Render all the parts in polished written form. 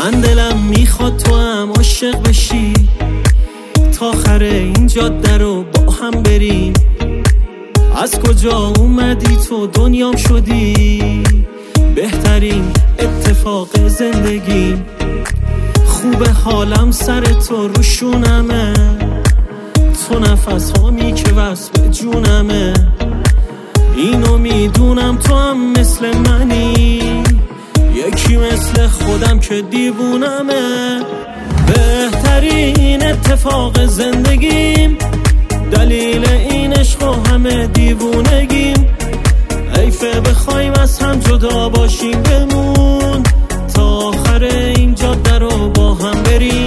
من دلم میخواد تو هم عاشق بشی، تا آخر این جاده رو با هم بریم. از کجا اومدی تو دنیام شدی، بهترین اتفاق زندگیم. خوب حالم سر تو روشونمه، تو نفس هامی که وصف جونمه. اینو میدونم تو هم مثل منی، یکی مثل خودم که دیوونمه. بهترین اتفاق زندگیم، دلیل این عشق و همه دیوونگیم. حیفه بخوایم از هم جدا باشیم بمون، تا آخر این جاده رو با هم بریم.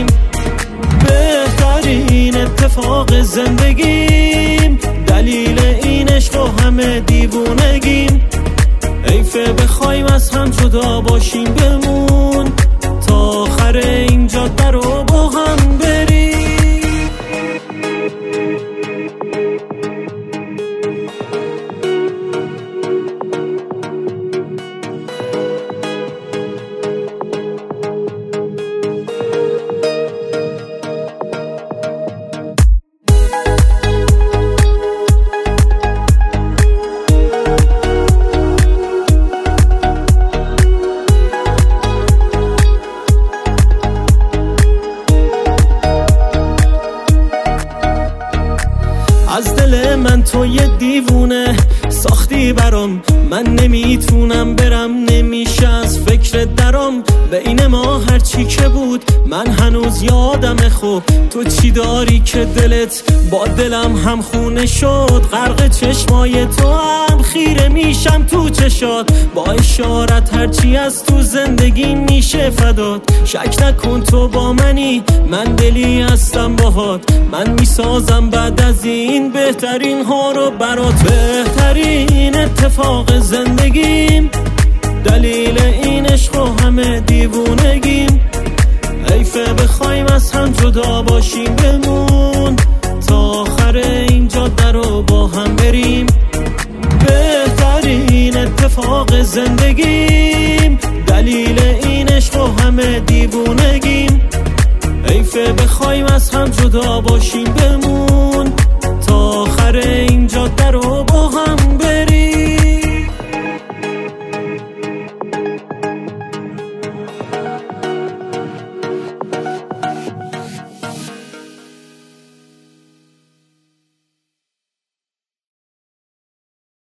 بهترین اتفاق زندگیم، دلیل این عشق و همه دیوونگیم. حیفه بخوایم از هم جدا باشیم بمون، تا آخر این جاده رو با هم بریم. از دل من تو یه دیوونه ساختی برام، من نمیتونم برم، نمیشه از فکر درام. بین ما هرچی که بود من هنوز یادم. خوب تو چی داری که دلت با دلم هم خونه شد؟ غرق چشمای تو هم خیره میشم تو چشات، با اشارت هرچی از تو زندگی میشه فدات. شک نکن تو با منی، من دلی هستم باهات، من میسازم بعد از این بهترین ها رو برات. بهترین اتفاق زندگیم، دلیل این عشق و همه دیوونگیم. حیفه بخوایم از هم جدا باشیم بمون، تا آخر این جاده رو با هم بریم. بهترین اتفاق زندگیم، دلیل این عشق و همه دیوونگیم. حیفه بخوایم از هم جدا باشیم بمون،